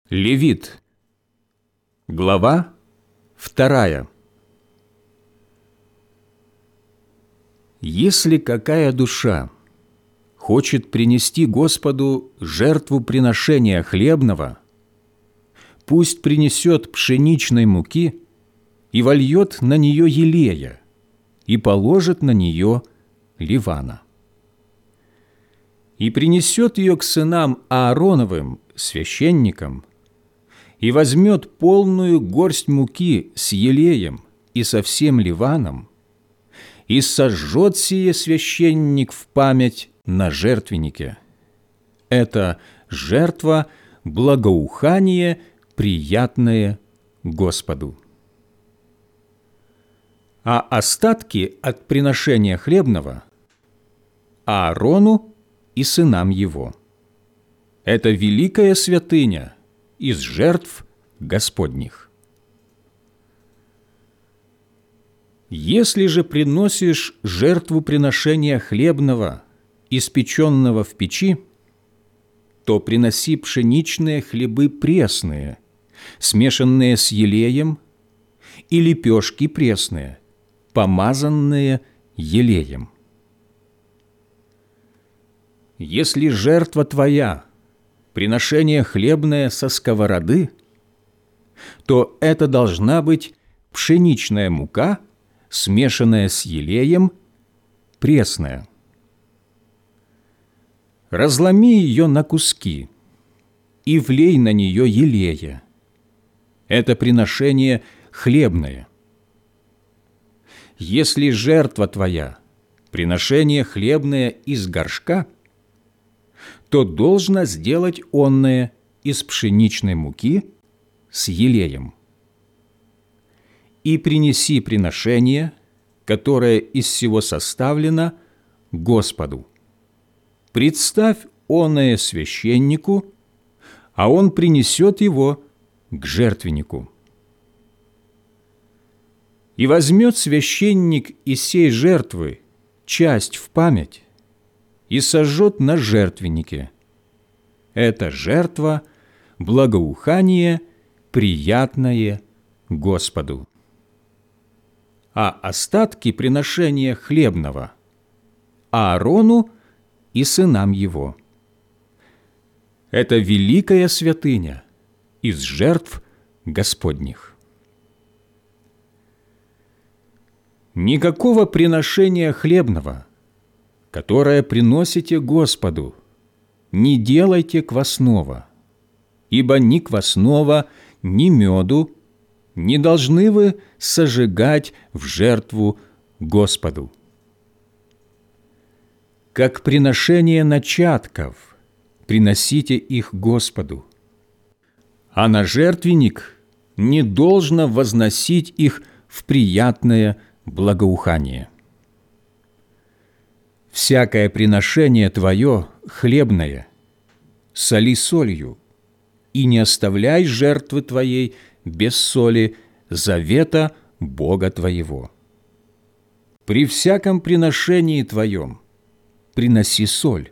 Левит, глава 2. Если какая душа хочет принести Господу жертву приношения хлебного, пусть принесет пшеничной муки и вольет на нее елея, и положит на нее ливана. И принесет ее к сынам Аароновым, священникам, и возьмет полную горсть муки с елеем и со всем ливаном, и сожжет сие священник в память на жертвеннике. Это жертва благоухание, приятное Господу. А остатки от приношения хлебного Аарону и сынам его. Это великая святыня из жертв Господних. Если же приносишь жертву приношения хлебного, испеченного в печи, то приноси пшеничные хлебы пресные, смешанные с елеем, и лепешки пресные, помазанные елеем. Если жертва твоя приношение хлебное со сковороды, то это должна быть пшеничная мука, смешанная с елеем, пресная. Разломи ее на куски и влей на нее елея. Это приношение хлебное. Если жертва твоя приношение хлебное из горшка, то должно сделать онное из пшеничной муки с елеем. И принеси приношение, которое из всего составлено, Господу. Представь онное священнику, а он принесет его к жертвеннику. И возьмет священник из сей жертвы часть в память и сожжет на жертвеннике. Это жертва благоухание, приятное Господу. А остатки приношения хлебного Аарону и сынам его. Это великая святыня из жертв Господних. Никакого приношения хлебного, которое приносите Господу, не делайте квасного, ибо ни квасного, ни меду не должны вы сожигать в жертву Господу. Как приношение начатков приносите их Господу, а на жертвенник не должно возносить их в приятное благоухание. Всякое приношение твое хлебное соли солью, и не оставляй жертвы твоей без соли завета Бога твоего. При всяком приношении твоем приноси соль.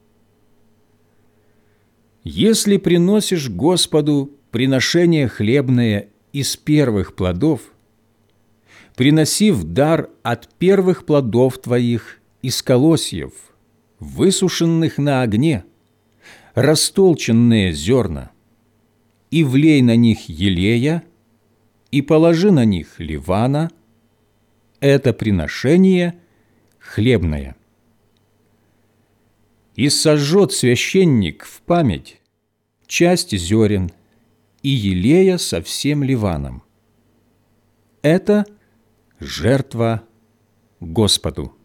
Если приносишь Господу приношение хлебное из первых плодов, приноси в дар от первых плодов твоих из колосьев, высушенных на огне, растолченные зерна, и влей на них елея, и положи на них ливана. Это приношение хлебное. И сожжет священник в память часть зерен и елея со всем ливаном. Это жертва Господу.